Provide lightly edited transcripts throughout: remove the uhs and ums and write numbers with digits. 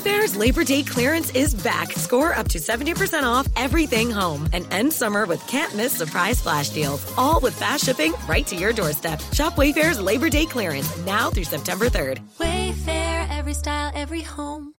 Wayfair's Labor Day clearance is back. Score up to 70% off everything home and end summer with can't-miss surprise flash deals, all with fast shipping right to your doorstep. Shop Wayfair's Labor Day clearance now through September 3rd. Wayfair, every style, every home.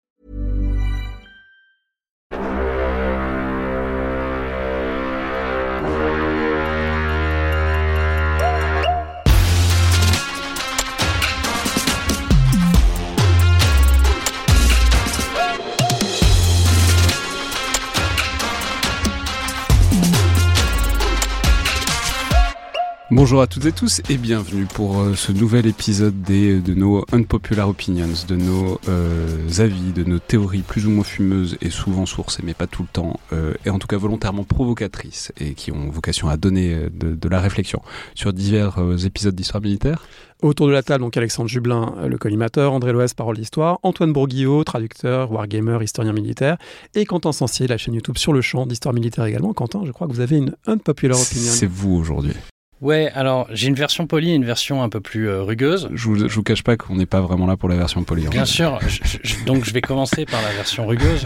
Bonjour à toutes et tous et bienvenue pour ce nouvel épisode de nos Unpopular Opinions, de nos avis, de nos théories plus ou moins fumeuses et souvent sourcées mais pas tout le temps, et en tout cas volontairement provocatrices et qui ont vocation à donner de la réflexion sur divers épisodes d'histoire militaire. Autour de la table, donc Alexandre Jublin, le collimateur, André Loès, parole d'histoire, Antoine Bourguillot, traducteur, wargamer, historien militaire, et Quentin Sancier, la chaîne YouTube Sur le Champ d'histoire militaire également. Quentin, je crois que vous avez une Unpopular Opinion. C'est vous aujourd'hui. Ouais, alors j'ai une version polie et une version un peu plus rugueuse. Je vous cache pas qu'on n'est pas vraiment là pour la version polie. Bien sûr, donc je vais commencer par la version rugueuse.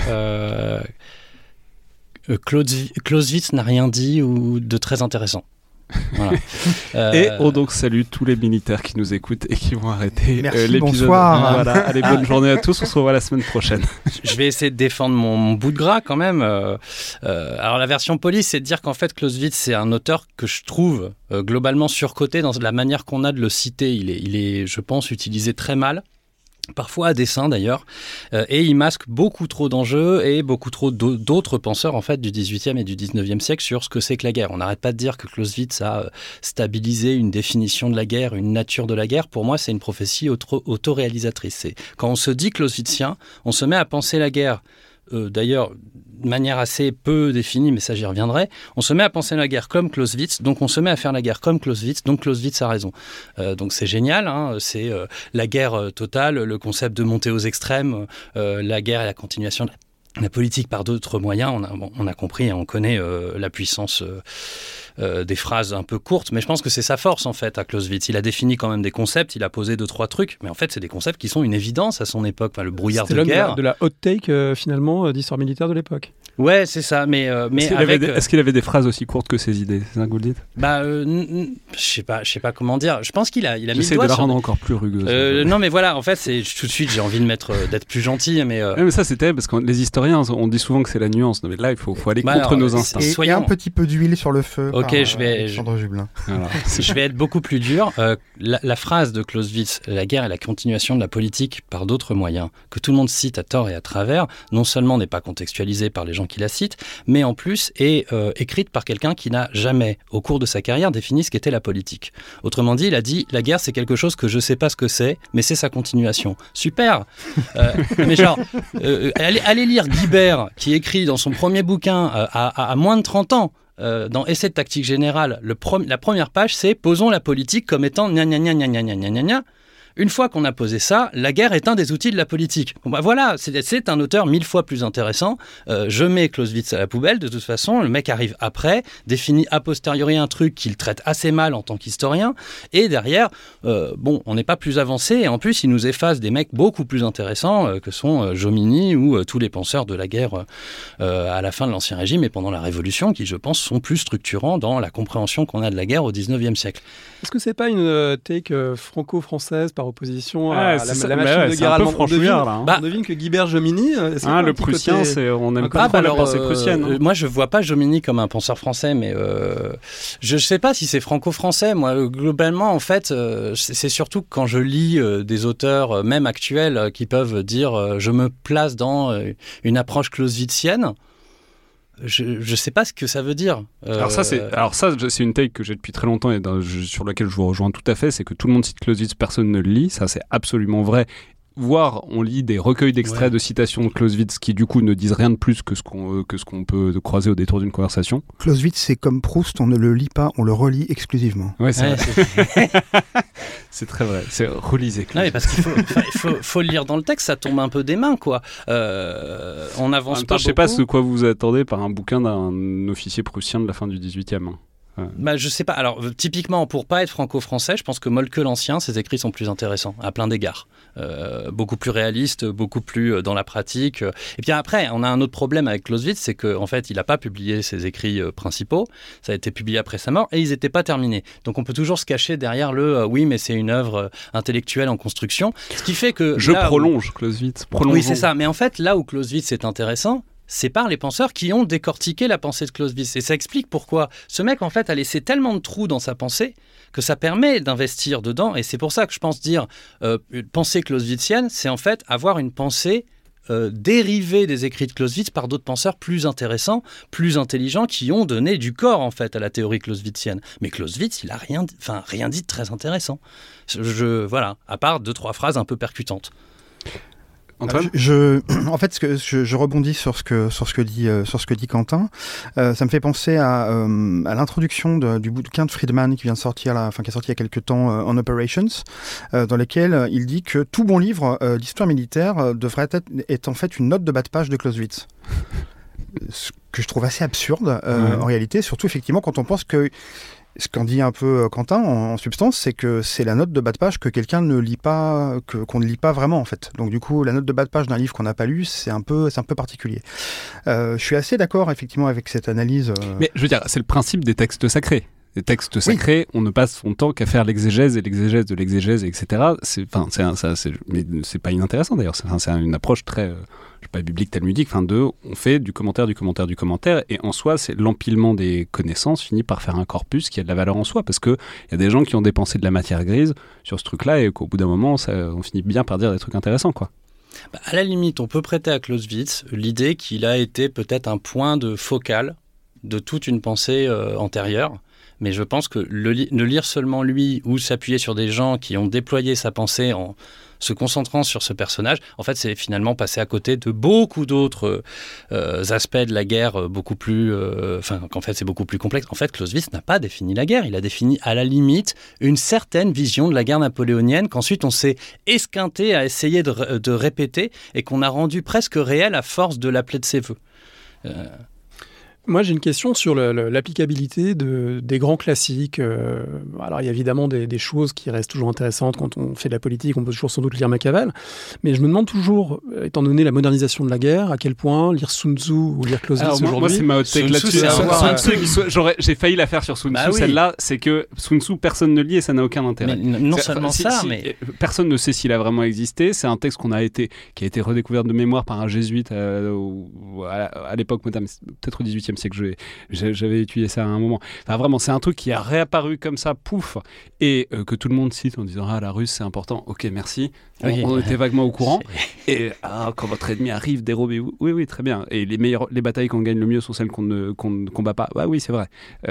Clausewitz n'a rien dit ou de très intéressant. Voilà. Et on donc salue tous les militaires qui nous écoutent et qui vont arrêter l'épisode. Bonsoir. Voilà. Allez, bonne journée à tous, on se revoit la semaine prochaine. Je vais essayer de défendre mon bout de gras quand même. Alors la version polie, c'est de dire qu'en fait Clausewitz, c'est un auteur que je trouve globalement surcoté dans la manière qu'on a de le citer. Il est, je pense, utilisé très mal. Parfois à dessein d'ailleurs, et il masque beaucoup trop d'enjeux et beaucoup trop d'autres penseurs en fait du 18e et du 19e siècle sur ce que c'est que la guerre. On n'arrête pas de dire que Clausewitz a stabilisé une définition de la guerre, une nature de la guerre. Pour moi, c'est une prophétie autoréalisatrice. Quand on se dit clausewitzien, on se met à penser la guerre. D'ailleurs, de manière assez peu définie, mais ça j'y reviendrai, on se met à penser la guerre comme Clausewitz, donc on se met à faire la guerre comme Clausewitz, donc Clausewitz a raison. Donc c'est génial, hein, c'est la guerre totale, le concept de montée aux extrêmes, la guerre et la continuation de la politique par d'autres moyens. On a compris, on connaît la puissance des phrases un peu courtes, mais je pense que c'est sa force en fait à Clausewitz. Il a défini quand même des concepts, il a posé 2-3 trucs, mais en fait c'est des concepts qui sont une évidence à son époque. Enfin, le brouillard de guerre. De la hot take finalement d'histoire militaire de l'époque. Ouais, c'est ça, mais est-ce qu'il avait des phrases aussi courtes que ses idées? C'est ça que vous le dites? Je sais pas comment dire. Je pense qu'il a mis le doigt. J'essaie de la rendre encore plus rugueuse. Non, mais voilà, en fait, c'est tout de suite j'ai envie d'être plus gentil, mais. Mais ça c'était parce que les historiens, on dit souvent que c'est la nuance. Mais là, il faut aller contre nos instincts. Et un petit peu d'huile sur le feu. Ok, je vais être beaucoup plus dur. La phrase de Clausewitz, la guerre est la continuation de la politique par d'autres moyens, que tout le monde cite à tort et à travers, non seulement n'est pas contextualisée par les gens qui la citent, mais en plus est écrite par quelqu'un qui n'a jamais, au cours de sa carrière, défini ce qu'était la politique. Autrement dit, il a dit, la guerre c'est quelque chose que je sais pas ce que c'est, mais c'est sa continuation. Super. Mais genre, allez lire Guibert, qui écrit dans son premier bouquin à moins de 30 ans, dans Essai de tactique générale, la première page, c'est « Posons la politique comme étant gna gna gna gna gna gna gna gna ». Une fois qu'on a posé ça, la guerre est un des outils de la politique. Bon bah voilà, c'est un auteur 1000 fois plus intéressant. Je mets Clausewitz à la poubelle, de toute façon, le mec arrive après, définit a posteriori un truc qu'il traite assez mal en tant qu'historien, et derrière, on n'est pas plus avancé, et en plus il nous efface des mecs beaucoup plus intéressants que sont Jomini ou tous les penseurs de la guerre à la fin de l'Ancien Régime et pendant la Révolution, qui je pense sont plus structurants dans la compréhension qu'on a de la guerre au 19e siècle. Est-ce que c'est pas une take franco-française par opposition à la machine de guerre allemande? On devine que Guibert Jomini, le prussien, on n'aime pas trop la pensée prussienne. Moi, je vois pas Jomini comme un penseur français, mais je sais pas si c'est franco-français. Moi, globalement, en fait, c'est surtout quand je lis des auteurs, même actuels, qui peuvent dire je me place dans une approche clausewitzienne. Je sais pas ce que ça veut dire. Alors ça c'est une take que j'ai depuis très longtemps et sur laquelle je vous rejoins tout à fait, c'est que tout le monde cite Clausewitz, personne ne le lit, ça c'est absolument vrai. Voire on lit des recueils d'extraits de citations de Clausewitz qui du coup ne disent rien de plus que ce qu'on peut croiser au détour d'une conversation. Clausewitz c'est comme Proust, on ne le lit pas, on le relit exclusivement. Ouais, c'est vrai. C'est très vrai, c'est relisez Clausewitz. Non, mais parce qu'il faut le lire dans le texte, ça tombe un peu des mains quoi. On avance pas beaucoup. Je sais pas ce que vous attendez par un bouquin d'un officier prussien de la fin du 18e. Je sais pas. Alors, typiquement, pour pas être franco-français, je pense que Moltke l'Ancien, ses écrits sont plus intéressants, à plein d'égards. Beaucoup plus réalistes, beaucoup plus dans la pratique. Et puis après, on a un autre problème avec Clausewitz, c'est qu'en fait, il n'a pas publié ses écrits principaux. Ça a été publié après sa mort et ils n'étaient pas terminés. Donc, on peut toujours se cacher derrière oui, mais c'est une œuvre intellectuelle en construction. Ce qui fait que... Clausewitz. Oui, c'est ça. Mais en fait, là où Clausewitz est intéressant, c'est par les penseurs qui ont décortiqué la pensée de Clausewitz. Et ça explique pourquoi ce mec, en fait, a laissé tellement de trous dans sa pensée que ça permet d'investir dedans. Et c'est pour ça que je pense dire une pensée clausewitzienne, c'est en fait avoir une pensée dérivée des écrits de Clausewitz par d'autres penseurs plus intéressants, plus intelligents, qui ont donné du corps, en fait, à la théorie clausewitzienne. Mais Clausewitz, il n'a rien dit de très intéressant. Voilà, à part 2-3 phrases un peu percutantes. Antoine ? En fait, je rebondis sur ce que dit Quentin. Ça me fait penser à l'introduction du bouquin de Friedman qui est sorti il y a quelques temps, On Operations, dans lequel il dit que tout bon livre d'histoire militaire devrait être en fait une note de bas de page de Clausewitz. Ce que je trouve assez absurde en réalité, surtout effectivement quand on pense que ce qu'en dit un peu Quentin, en substance, c'est que c'est la note de bas de page que quelqu'un ne lit pas, qu'on ne lit pas vraiment, en fait. Donc, du coup, la note de bas de page d'un livre qu'on n'a pas lu, c'est un peu particulier. Je suis assez d'accord, effectivement, avec cette analyse. Mais, je veux dire, c'est le principe des textes sacrés. Les textes sacrés, on ne passe son temps qu'à faire l'exégèse et l'exégèse de l'exégèse, etc. Mais c'est pas inintéressant, d'ailleurs. C'est une approche très... je sais pas, biblique, talmudique, on fait du commentaire, et en soi, c'est l'empilement des connaissances finit par faire un corpus qui a de la valeur en soi, parce qu'il y a des gens qui ont dépensé de la matière grise sur ce truc-là, et qu'au bout d'un moment, on finit bien par dire des trucs intéressants, quoi. À la limite, on peut prêter à Clausewitz l'idée qu'il a été peut-être un point de focal de toute une pensée antérieure, mais je pense que ne lire seulement lui, ou s'appuyer sur des gens qui ont déployé sa pensée en se concentrant sur ce personnage, en fait, c'est finalement passer à côté de beaucoup d'autres aspects de la guerre beaucoup plus... qu'en fait, c'est beaucoup plus complexe. En fait, Clausewitz n'a pas défini la guerre. Il a défini, à la limite, une certaine vision de la guerre napoléonienne qu'ensuite on s'est esquinté à essayer de répéter et qu'on a rendu presque réel à force de l'appeler de ses voeux. Moi, j'ai une question sur l'applicabilité des grands classiques. Alors, il y a évidemment des choses qui restent toujours intéressantes quand on fait de la politique. On peut toujours sans doute lire Machiavel. Mais je me demande toujours, étant donné la modernisation de la guerre, à quel point lire Sun Tzu ou lire Clausewitz aujourd'hui... Moi, c'est ma hot take là-dessus. J'ai failli la faire sur Sun Tzu. Celle-là, c'est que Sun Tzu, personne ne lit et ça n'a aucun intérêt. Mais non seulement mais... Personne ne sait s'il a vraiment existé. C'est un texte qui a été redécouvert de mémoire par un jésuite à l'époque, peut-être au XVIIIe siècle, j'avais étudié ça à un moment. Enfin, vraiment, c'est un truc qui a réapparu comme ça, pouf, et que tout le monde cite en disant la Russe c'est important. Ok, merci. On était vaguement au courant. Et quand votre ennemi arrive, dérobez-vous. Oui, très bien. Et les batailles qu'on gagne le mieux sont celles qu'on ne combat pas. Bah oui, c'est vrai.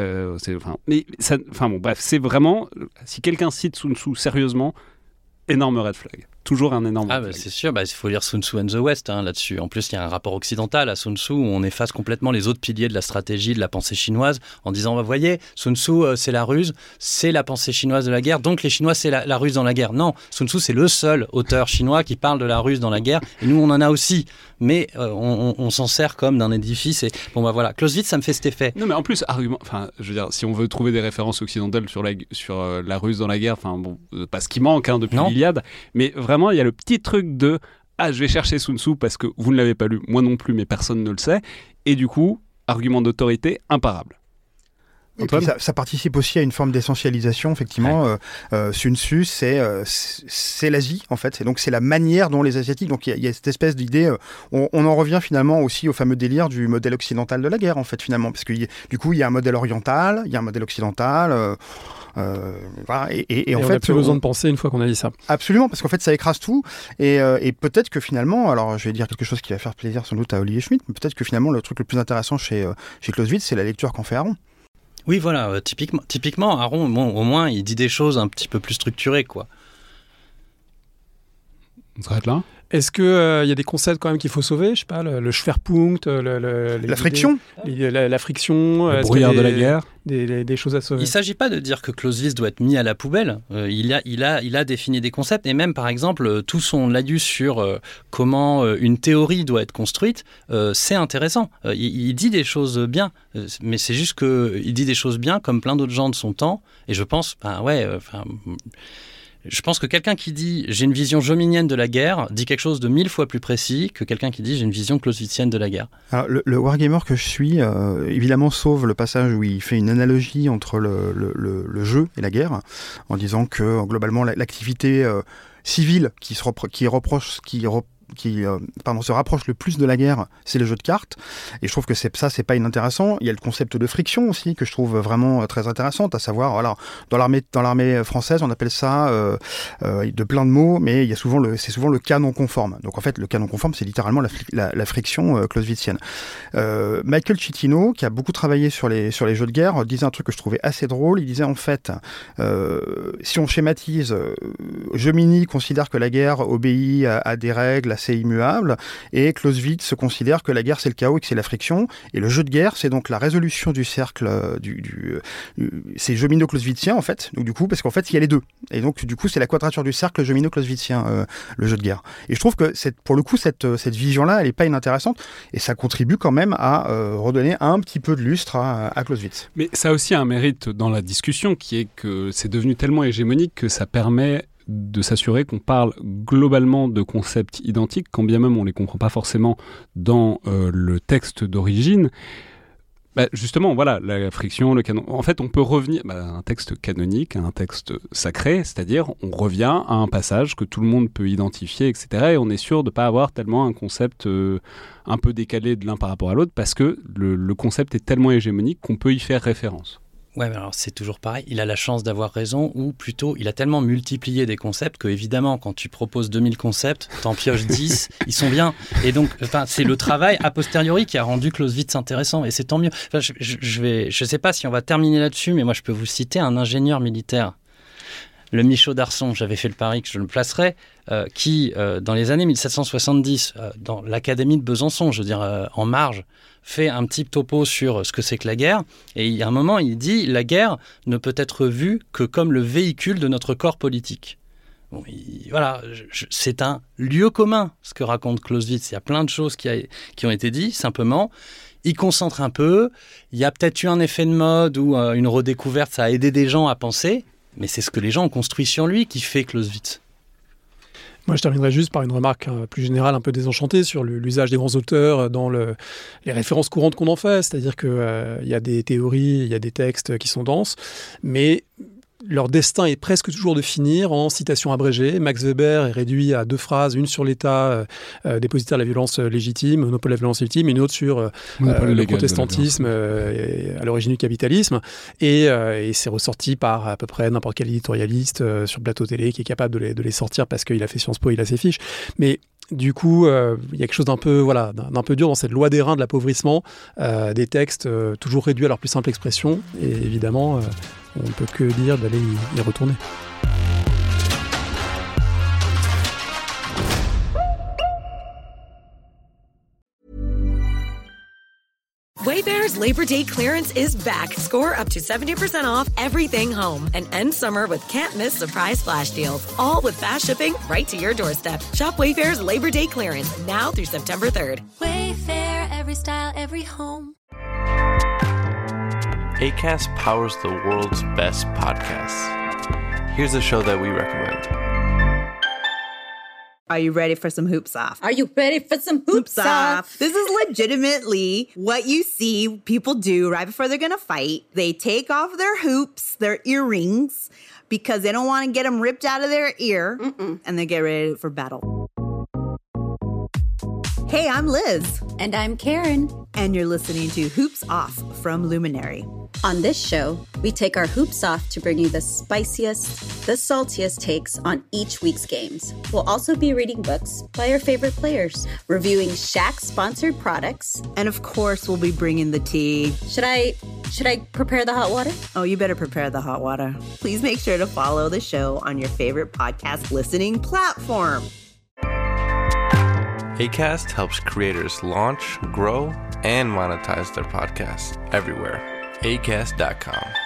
Bref, c'est vraiment, si quelqu'un cite Sun Tzu sérieusement, énorme red flag. Toujours un énorme red flag. C'est sûr, il faut lire Sun Tzu and the West là-dessus. En plus, il y a un rapport occidental à Sun Tzu où on efface complètement les autres piliers de la stratégie, de la pensée chinoise, en disant, vous voyez, Sun Tzu, c'est la ruse, c'est la pensée chinoise de la guerre, donc les Chinois, c'est la ruse dans la guerre. Non, Sun Tzu, c'est le seul auteur chinois qui parle de la ruse dans la guerre, et nous, on en a aussi. Mais on s'en sert comme d'un édifice. Et voilà, Clausewitz, ça me fait cet effet. Non, mais en plus, je veux dire, si on veut trouver des références occidentales sur la ruse dans la guerre, pas ce qui manque depuis l'Iliade, mais vraiment, il y a le petit truc de je vais chercher Sun Tzu parce que vous ne l'avez pas lu, moi non plus, mais personne ne le sait. Et du coup, argument d'autorité imparable. Et puis ça participe aussi à une forme d'essentialisation, effectivement. Sun Tzu, c'est l'Asie, en fait. Et donc, c'est la manière dont les Asiatiques... Donc, il y a cette espèce d'idée... on en revient finalement aussi au fameux délire du modèle occidental de la guerre, en fait, finalement. Parce que, du coup, il y a un modèle oriental, il y a un modèle occidental... voilà, et en fait, on n'a plus besoin de penser une fois qu'on a dit ça. Absolument, parce qu'en fait, ça écrase tout. Et peut-être que finalement... Alors, je vais dire quelque chose qui va faire plaisir sans doute à Olivier Schmitt, mais peut-être que finalement, le truc le plus intéressant chez Clausewitz, c'est la lecture qu'en fait Aron. Oui, voilà, typiquement, Aron, au moins, il dit des choses un petit peu plus structurées, quoi. On s'arrête là. Est-ce qu'il y a des concepts quand même qu'il faut sauver? Je sais pas, le Schwerpunkt, la friction, la friction, le brouillard de la guerre. Des choses à sauver. Il ne s'agit pas de dire que Clausewitz doit être mis à la poubelle. Il a défini des concepts et même, par exemple, tout son laïus sur comment une théorie doit être construite, c'est intéressant. Il dit des choses bien, mais c'est juste qu'il dit des choses bien comme plein d'autres gens de son temps. Et je pense, je pense que quelqu'un qui dit « j'ai une vision jominienne de la guerre » dit quelque chose de 1000 fois plus précis que quelqu'un qui dit « j'ai une vision clausewitzienne de la guerre ». Alors, le wargamer que je suis, évidemment, sauve le passage où il fait une analogie entre le jeu et la guerre, en disant que, globalement, l'activité civile qui se rapproche le plus de la guerre, c'est le jeu de cartes. Et je trouve que c'est pas inintéressant. Il y a le concept de friction aussi que je trouve vraiment très intéressant, à savoir, voilà, dans l'armée française, on appelle ça de plein de mots, mais c'est souvent le cas non conforme. Donc en fait, le cas non conforme, c'est littéralement la friction clausewitzienne. Michael Citino, qui a beaucoup travaillé sur les jeux de guerre, disait un truc que je trouvais assez drôle. Il disait en fait, si on schématise, Jomini considère que la guerre obéit à des règles assez immuable, et Clausewitz se considère que la guerre c'est le chaos et que c'est la friction, et le jeu de guerre c'est donc la résolution du cercle c'est jomino-clausewitzien en fait, donc du coup parce qu'en fait il y a les deux, et donc du coup c'est la quadrature du cercle jomino-clausewitzien, le jeu de guerre. Et je trouve que pour le coup cette vision là elle est pas inintéressante, et ça contribue quand même à redonner un petit peu de lustre à Clausewitz. Mais ça a aussi un mérite dans la discussion, qui est que c'est devenu tellement hégémonique que ça permet de s'assurer qu'on parle globalement de concepts identiques, quand bien même on ne les comprend pas forcément dans le texte d'origine. Justement, voilà, la friction, le canon. En fait, on peut revenir à un texte canonique, à un texte sacré, c'est-à-dire on revient à un passage que tout le monde peut identifier, etc. Et on est sûr de ne pas avoir tellement un concept un peu décalé de l'un par rapport à l'autre, parce que le concept est tellement hégémonique qu'on peut y faire référence. Ouais, mais alors c'est toujours pareil, il a la chance d'avoir raison, ou plutôt il a tellement multiplié des concepts que évidemment quand tu proposes 2000 concepts, t'en pioches 10, ils sont bien. Et donc c'est le travail a posteriori qui a rendu Clausewitz intéressant, et c'est tant mieux. Je sais pas si on va terminer là-dessus, mais moi je peux vous citer un ingénieur militaire, le Michaud d'Arson, j'avais fait le pari que je le placerais, qui dans les années 1770, dans l'académie de Besançon, je veux dire en marge, fait un petit topo sur ce que c'est que la guerre, et il y a un moment, il dit « La guerre ne peut être vue que comme le véhicule de notre corps politique ». Bon, voilà, c'est un lieu commun, ce que raconte Clausewitz. Il y a plein de choses qui ont été dites, simplement. Il concentre un peu, il y a peut-être eu un effet de mode ou une redécouverte, ça a aidé des gens à penser, mais c'est ce que les gens ont construit sur lui qui fait Clausewitz. Moi, je terminerai juste par une remarque plus générale, un peu désenchantée sur l'usage des grands auteurs dans les références courantes qu'on en fait. C'est-à-dire qu'il y a des théories, il y a des textes qui sont denses, mais leur destin est presque toujours de finir en citation abrégée. Max Weber est réduit à 2 phrases, une sur l'État dépositaire de la violence légitime, monopole de la violence légitime, et une autre sur le protestantisme à l'origine du capitalisme. Et c'est ressorti par à peu près n'importe quel éditorialiste sur plateau télé qui est capable de les sortir parce qu'il a fait Sciences Po, il a ses fiches. Mais du coup, il y a quelque chose d'un peu dur dans cette loi des reins de l'appauvrissement des textes toujours réduits à leur plus simple expression. Et évidemment, on ne peut que dire d'aller y retourner. Wayfair's Labor Day clearance is back. Score up to 70% off everything home and end summer with can't-miss surprise flash deals, all with fast shipping right to your doorstep. Shop Wayfair's Labor Day clearance now through September 3rd. Wayfair, every style, every home. Acast powers the world's best podcasts. Here's a show that we recommend. Are you ready for some hoops off? Are you ready for some hoops off? This is legitimately what you see people do right before they're gonna fight. They take off their hoops, their earrings, because they don't want to get them ripped out of their ear, and they get ready for battle. Hey, I'm Liz. And I'm Karen. And you're listening to Hoops Off from Luminary. On this show, we take our hoops off to bring you the spiciest, the saltiest takes on each week's games. We'll also be reading books by our favorite players, reviewing Shaq-sponsored products. And of course, we'll be bringing the tea. Should I prepare the hot water? Oh, you better prepare the hot water. Please make sure to follow the show on your favorite podcast listening platform. Acast helps creators launch, grow, and monetize their podcasts everywhere. Acast.com.